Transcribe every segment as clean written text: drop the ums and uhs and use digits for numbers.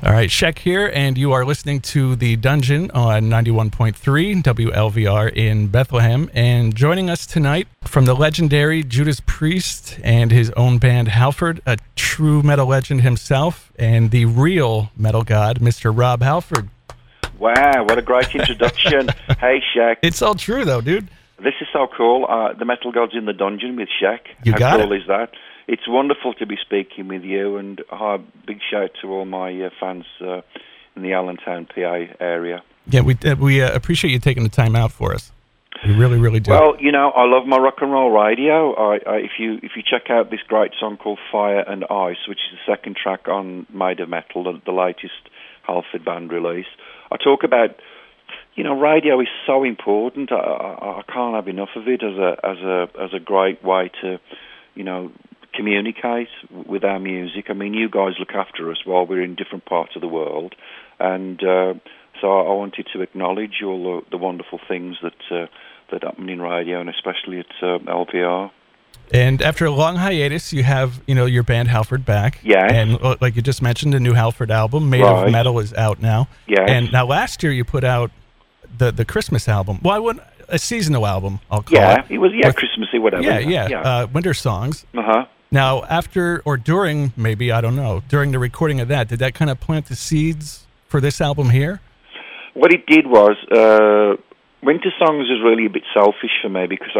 All right, Sheck here, and you are listening to The Dungeon on 91.3 WLVR in Bethlehem. And joining us tonight from the legendary Judas Priest and his own band Halford, a true metal legend himself, and the real metal god, Mr. Rob Halford. Wow, what a great introduction. Hey, Sheck. It's all true, though, dude. This is so cool. The Metal God's in the Dungeon with Sheck. How cool is that? It's wonderful to be speaking with you, and big shout to all my fans in the Allentown, PA area. Yeah, we appreciate you taking the time out for us. We really, really do. Well, you know, I love my rock and roll radio. If you check out this great song called Fire and Ice, which is the second track on Made of Metal, the latest Halford band release, I talk about, you know, radio is so important. I can't have enough of it as a great way to, you know, communicate with our music. I mean, you guys look after us while we're in different parts of the world, and so I wanted to acknowledge all the wonderful things that happen in radio, and especially at LVR. And after a long hiatus, you have, you know, your band Halford back. Yeah. And like you just mentioned, the new Halford album, Made of Metal, is out now. Yeah. And now last year you put out the Christmas album. Well, a seasonal album, I'll call it. Yeah, it was, Christmassy, whatever. Yeah. Winter songs. Uh-huh. Now, after or during, maybe, I don't know, during the recording of that, did that kind of plant the seeds for this album here? What it did was, Winter Songs is really a bit selfish for me, because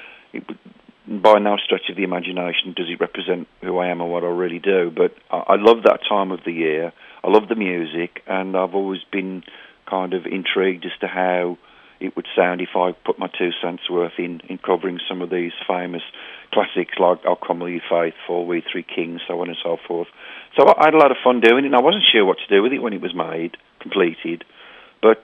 by no stretch of the imagination does it represent who I am and what I really do, but I love that time of the year. I love the music, and I've always been kind of intrigued as to how it would sound if I put my 2 cents worth in covering some of these famous classics like I'll Come With You Faithful, We Three Kings, so on and so forth. So I had a lot of fun doing it, and I wasn't sure what to do with it when it was completed. But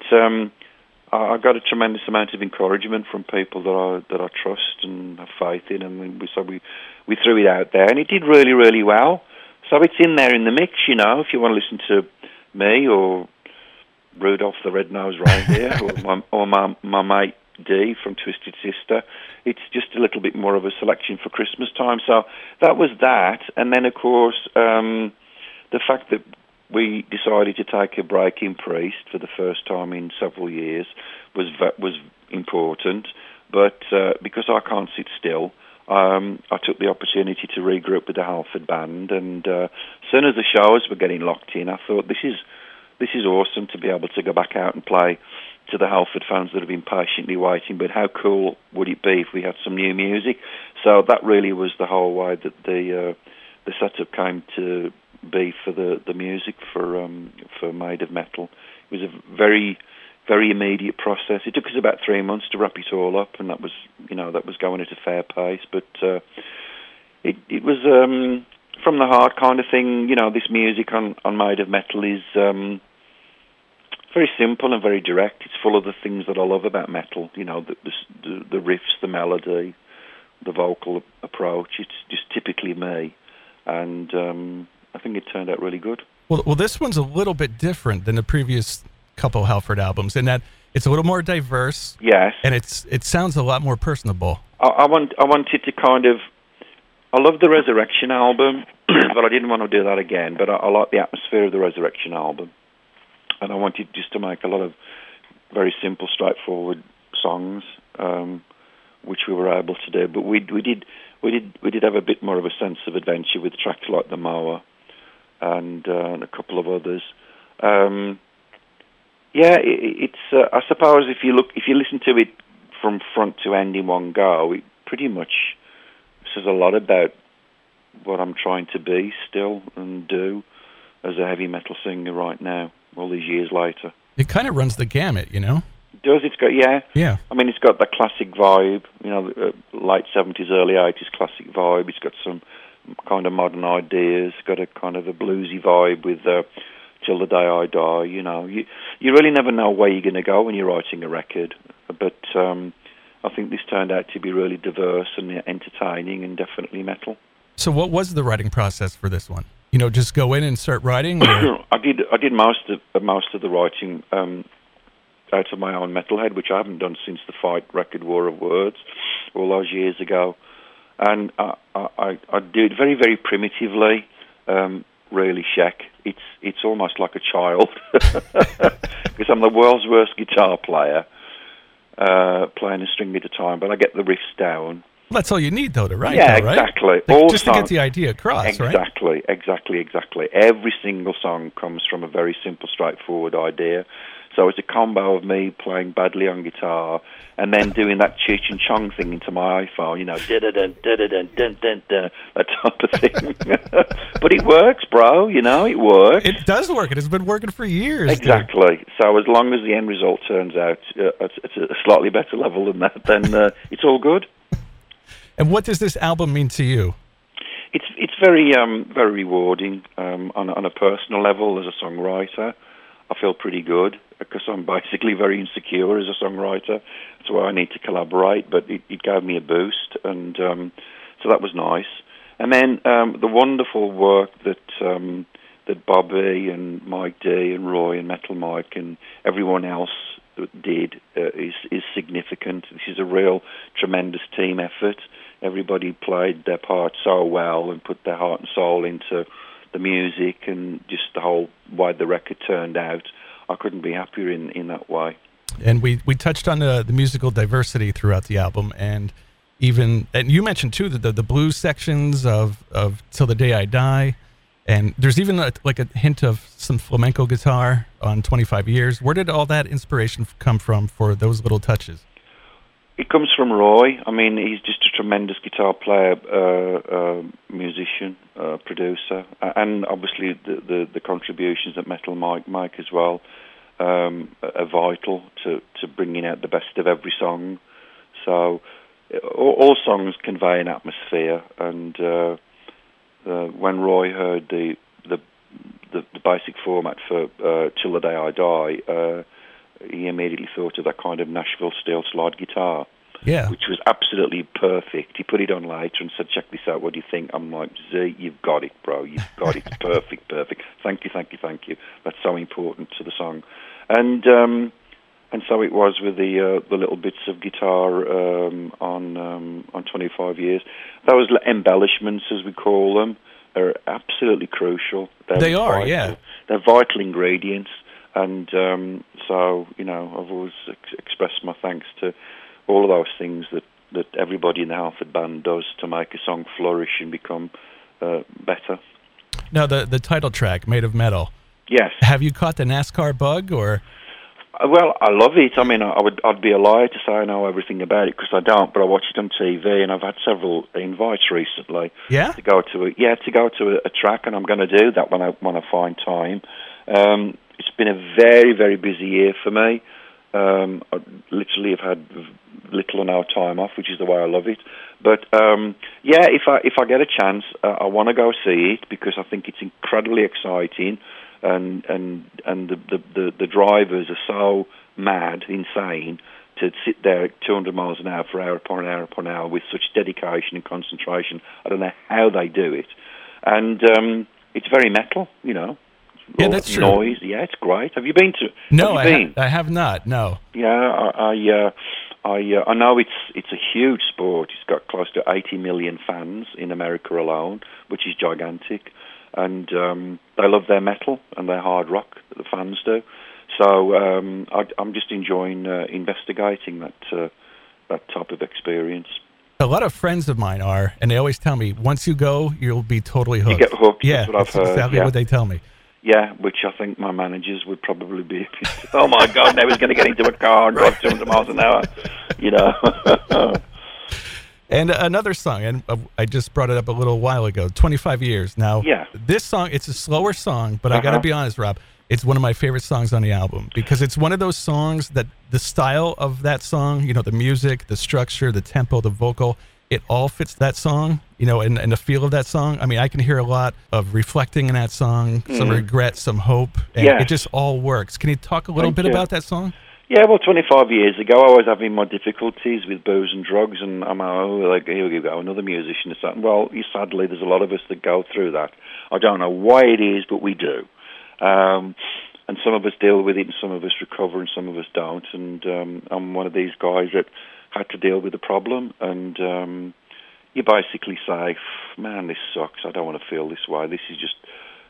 I got a tremendous amount of encouragement from people that I trust and have faith in, and so we threw it out there, and it did really, really well. So it's in there in the mix, you know, if you want to listen to me or Rudolph the Red-Nosed Reindeer or my mate D from Twisted Sister. It's just a little bit more of a selection for Christmas time. So that was that. And then, of course, the fact that we decided to take a break in Priest for the first time in several years was important. But because I can't sit still, I took the opportunity to regroup with the Halford band. And as soon as the shows were getting locked in, I thought, this is awesome to be able to go back out and play to the Halford fans that have been patiently waiting, but how cool would it be if we had some new music? So that really was the whole way that the setup came to be for the music for Made of Metal. It was a very, very immediate process. It took us about 3 months to wrap it all up, and that was going at a fair pace, but it was from the heart kind of thing. You know, this music on Made of Metal is very simple and very direct. It's full of the things that I love about metal. You know, the riffs, the melody, the vocal approach. It's just typically me, and I think it turned out really good. Well, this one's a little bit different than the previous couple Halford albums in that it's a little more diverse. Yes, and it sounds a lot more personable. I wanted to kind of. I love the Resurrection album, but I didn't want to do that again. But I like the atmosphere of the Resurrection album. And I wanted just to make a lot of very simple, straightforward songs, which we were able to do. But we did have a bit more of a sense of adventure with tracks like The Mower and a couple of others. It's I suppose if you listen to it from front to end in one go, it pretty much says a lot about what I'm trying to be still and do as a heavy metal singer right now, all these years later. It kind of runs the gamut, you know? It does. It's got, yeah. I mean, it's got that classic vibe, you know, late 70s, early 80s classic vibe. It's got some kind of modern ideas. It's got a kind of a bluesy vibe with Till the Day I Die, you know. You really never know where you're going to go when you're writing a record. But I think this turned out to be really diverse and entertaining and definitely metal. So what was the writing process for this one? You know, just go in and start writing? Or? I did most of the writing out of my own metal head, which I haven't done since the Fight record War of Words all those years ago. And I do it very, very primitively. really check. It's almost like a child because I'm the world's worst guitar player, playing a string at a time. But I get the riffs down. That's all you need, though, to write. Yeah, though, right? exactly. Like, just to get the idea across, exactly, right? Exactly. Every single song comes from a very simple, straightforward idea. So it's a combo of me playing badly on guitar and then doing that Cheech and Chong thing into my iPhone, you know, da-da-dun, that type of thing. But it works, bro, you know, it works. It does work. It has been working for years. Exactly. Dude. So as long as the end result turns out at a slightly better level than that, then it's all good. And what does this album mean to you? It's very very rewarding on a personal level as a songwriter. I feel pretty good because I'm basically very insecure as a songwriter. That's why I need to collaborate, but it gave me a boost, and so that was nice. And then the wonderful work that Bobby and Mike D and Roy and Metal Mike and everyone else did is significant. This is a real tremendous team effort. Everybody played their part so well and put their heart and soul into the music and just the whole way the record turned out. I couldn't be happier in that way. And we touched on the musical diversity throughout the album, and you mentioned too the blues sections of Till the Day I Die, and there's even a hint of some flamenco guitar on 25 Years. Where did all that inspiration come from for those little touches? It comes from Roy. I mean, he's just a tremendous guitar player, musician, producer, and obviously the contributions that Metal Mike as well are vital to bringing out the best of every song. So all songs convey an atmosphere, and when Roy heard the basic format for Till the Day I Die, he immediately thought of that kind of Nashville steel slide guitar, which was absolutely perfect. He put it on later and said, "Check this out. What do you think?" I'm like, "Z, you've got it, bro. You've got it. Perfect. Thank you. That's so important to the song." And so it was with the little bits of guitar on 25 Years. Those embellishments, as we call them, are absolutely crucial. They are vital. Yeah. They're vital ingredients. And so, you know, I've always expressed my thanks to all of those things that everybody in the Halford Band does to make a song flourish and become better. Now, the title track, Made of Metal. Yes. Have you caught the NASCAR bug, or? Well, I love it. I mean, I'd be a liar to say I know everything about it because I don't. But I watch it on TV, and I've had several invites recently. Yeah. To go to a track, and I'm going to do that when I find time. It's been a very, very busy year for me. I literally have had little or no time off, which is the way I love it. But if I get a chance, I want to go see it because I think it's incredibly exciting, and the drivers are so mad, insane, to sit there at 200 miles an hour for hour upon hour upon hour with such dedication and concentration. I don't know how they do it, and it's very metal, you know. Yeah, that's true. Noise, yeah, it's great. Have you been to? No, I have not. No. Yeah, I know it's a huge sport. It's got close to 80 million fans in America alone, which is gigantic, and they love their metal and their hard rock. The fans do. So I'm just enjoying investigating that type of experience. A lot of friends of mine are, and they always tell me, once you go, you'll be totally hooked. You get hooked. Yeah, that's what I've heard. Exactly what they tell me. Yeah, which I think my managers would probably be. Oh my God! Now he's going to get into a car and drive 200 miles an hour, you know. And another song, and I just brought it up a little while ago. 25 Years. Now, this song, it's a slower song, but I got to be honest, Rob. It's one of my favorite songs on the album because it's one of those songs that the style of that song, you know, the music, the structure, the tempo, the vocal, it all fits that song, you know, and the feel of that song. I mean, I can hear a lot of reflecting in that song, some regret, some hope, and it just all works. Can you talk a little bit about that song? Yeah, well, 25 years ago, I was having my difficulties with booze and drugs, and I'm like, here we go, another musician or something. Well, sadly, there's a lot of us that go through that. I don't know why it is, but we do. And some of us deal with it, and some of us recover, and some of us don't. And I'm one of these guys that had to deal with the problem, and you basically say, man, this sucks. I don't want to feel this way. This is just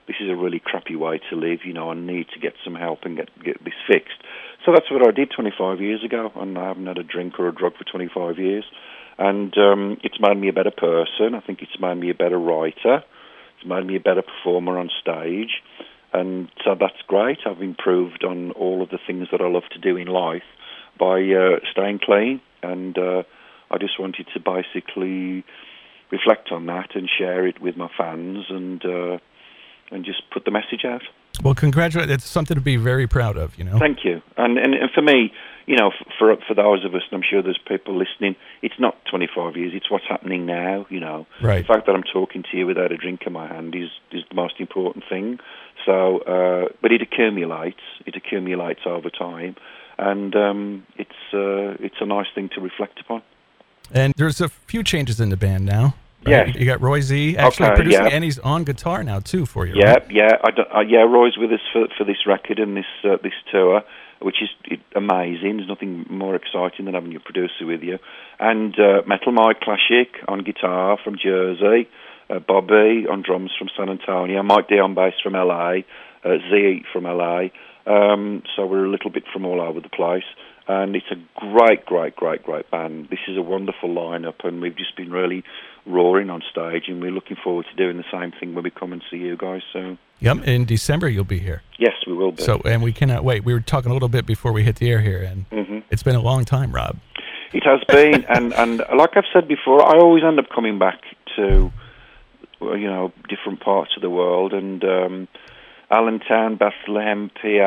this is a really crappy way to live. I need to get some help and get this fixed. So that's what I did 25 years ago, and I haven't had a drink or a drug for 25 years. And it's made me a better person. I think it's made me a better writer. It's made me a better performer on stage. And so that's great. I've improved on all of the things that I love to do in life by staying clean. And I just wanted to basically reflect on that and share it with my fans and just put the message out. Well, congratulations. It's something to be very proud of, Thank you. And for me, for those of us, and I'm sure there's people listening, it's not 25 years, it's what's happening now, Right. The fact that I'm talking to you without a drink in my hand is the most important thing. So, but it accumulates over time, and it's a nice thing to reflect upon. And there's a few changes in the band now. Right? Yeah, you got Roy Z actually producing, and he's on guitar now too for you. Yeah, right? yeah. Roy's with us for this record and this tour, which is amazing. There's nothing more exciting than having your producer with you. And Metal Mike Classic on guitar from Jersey, Bobby on drums from San Antonio, Mike D on bass from LA, Z from LA. So we're a little bit from all over the place. And it's a great band. This is a wonderful lineup, and we've just been really roaring on stage, and we're looking forward to doing the same thing when we come and see you guys soon. Yep, in December you'll be here. Yes, we will be. So, and we cannot wait. We were talking a little bit before we hit the air here, and It's been a long time, Rob. It has been, and like I've said before, I always end up coming back to, different parts of the world, and Allentown, Bethlehem,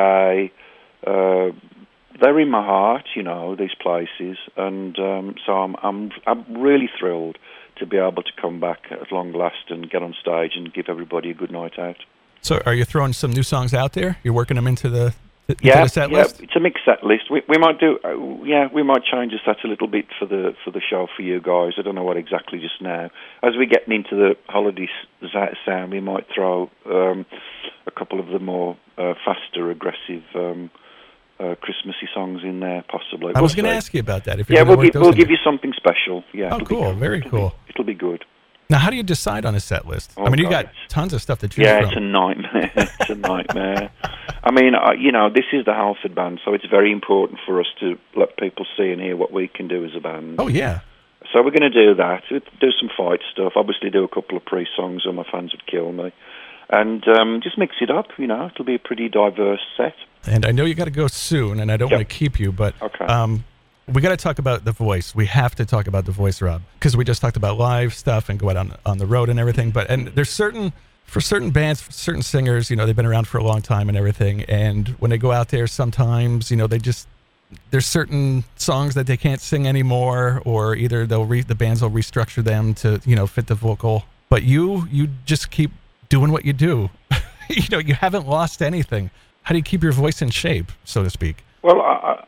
PA, they're in my heart, these places, and so I'm really thrilled to be able to come back at long last and get on stage and give everybody a good night out. So, are you throwing some new songs out there? You're working them into the set list? Yeah, it's a mixed set list. We might do, we might change the set a little bit for the show for you guys. I don't know what exactly just now. As we're getting into the holiday sound, we might throw a couple of the more faster, aggressive. Christmassy songs in there, possibly. I was going to ask you about that. If we'll give you something special. Yeah. Oh, cool! Very cool. It'll be good. Now, how do you decide on a set list? Oh, I mean, you got tons of stuff to choose from. Yeah, it's a nightmare. It's a nightmare. I mean, this is the Halford Band, so it's very important for us to let people see and hear what we can do as a band. Oh, yeah. So we're going to do that. We'll do some fight stuff. Obviously, do a couple of pre-songs, or my fans would kill me. And just mix it up, It'll be a pretty diverse set. And I know you got to go soon, and I don't want to keep you, but we got to talk about The Voice. We have to talk about The Voice, Rob, because we just talked about live stuff and go out on the road and everything. And there's for certain bands, for certain singers, they've been around for a long time and everything. And when they go out there, sometimes, there's certain songs that they can't sing anymore, or either the bands will restructure them to, fit the vocal. But you just keep doing what you do. You haven't lost anything. How do you keep your voice in shape, so to speak? Well,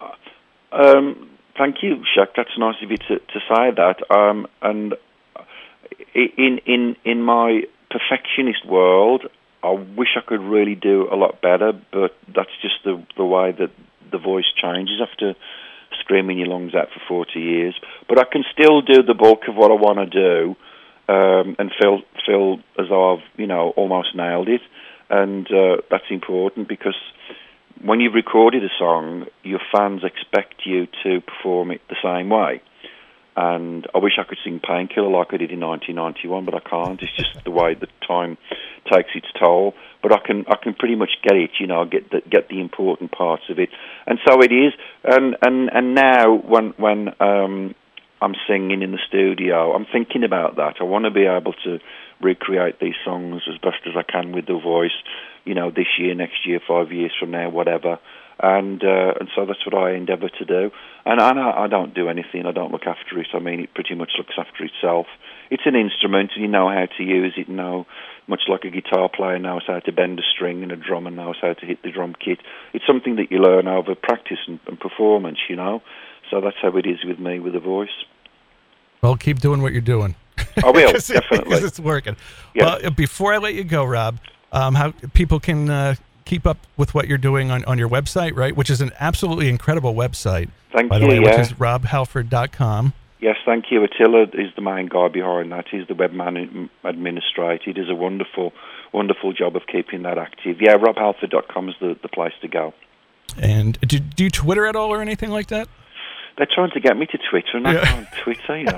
thank you, Shaq. That's nice of you to say that. And in my perfectionist world, I wish I could really do a lot better, but that's just the way that the voice changes after screaming your lungs out for 40 years. But I can still do the bulk of what I want to do, and feel as though I've almost nailed it. And that's important, because when you've recorded a song, your fans expect you to perform it the same way. And I wish I could sing Painkiller like I did in 1991, but I can't. It's just the way that time takes its toll. But I can pretty much get it, get the important parts of it. And so it is. And now when I'm singing in the studio, I'm thinking about that. I want to be able to recreate these songs as best as I can with the voice, this year, next year, 5 years from now, whatever. And so that's what I endeavour to do. And I don't do anything. I don't look after it. I mean, it pretty much looks after itself. It's an instrument, and you know how to use it. Much like a guitar player knows how to bend a string, and a drummer knows how to hit the drum kit. It's something that you learn over practice and performance, So that's how it is with me with the voice. Well, keep doing what you're doing. I will, definitely. Because it's working. Yeah. Well, before I let you go, Rob, how people can keep up with what you're doing on your website, right? Which is an absolutely incredible website. Thank by you, the way, yeah. Which is robhalford.com. Yes, thank you. Attila is the main guy behind that. He's the webman administrator. He does a wonderful, wonderful job of keeping that active. Yeah, robhalford.com is the place to go. And do you Twitter at all or anything like that? They're trying to get me to Twitter, and I can't Twitter, you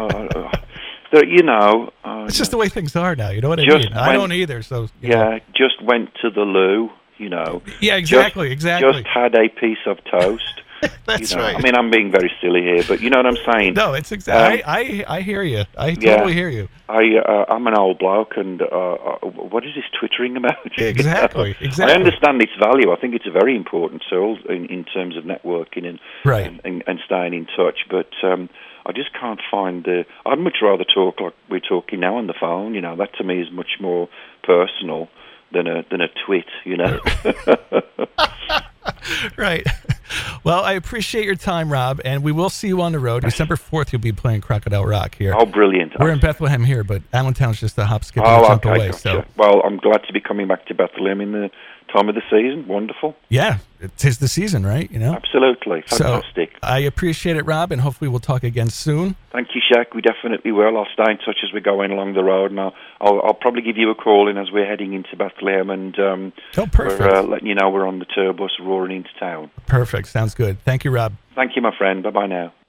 know. It's just the way things are now, you know what I mean? I don't either, so... Yeah, just went to the loo, you know. Yeah, exactly. Just had a piece of toast. That's right. I mean, I'm being very silly here, but you know what I'm saying? No, it's exactly... I hear you. I totally hear you. I'm an old bloke, and what is this twittering about? Exactly. I understand its value. I think it's a very important tool in terms of networking and staying in touch, but I just can't find I'd much rather talk like we're talking now on the phone. You know, that to me is much more personal than a twit, you know. Right. Well, I appreciate your time, Rob, and we will see you on the road. December 4th, you'll be playing Crocodile Rock here. Oh, brilliant. We're in Bethlehem here, but Allentown's just a hop, skip, and a jump away. Gotcha. So. Well, I'm glad to be coming back to Bethlehem in the time of the season. Wonderful. Yeah, it is the season, right? You know? Absolutely. Fantastic. So, I appreciate it, Rob, and hopefully we'll talk again soon. Thank you, Shaq. We definitely will. I'll stay in touch as we're going along the road, and I'll probably give you a call in as we're heading into Bethlehem, and perfect. We're letting you know we're on the tour bus roaring into town. Perfect. Sounds good. Thank you, Rob. Thank you, my friend. Bye-bye now.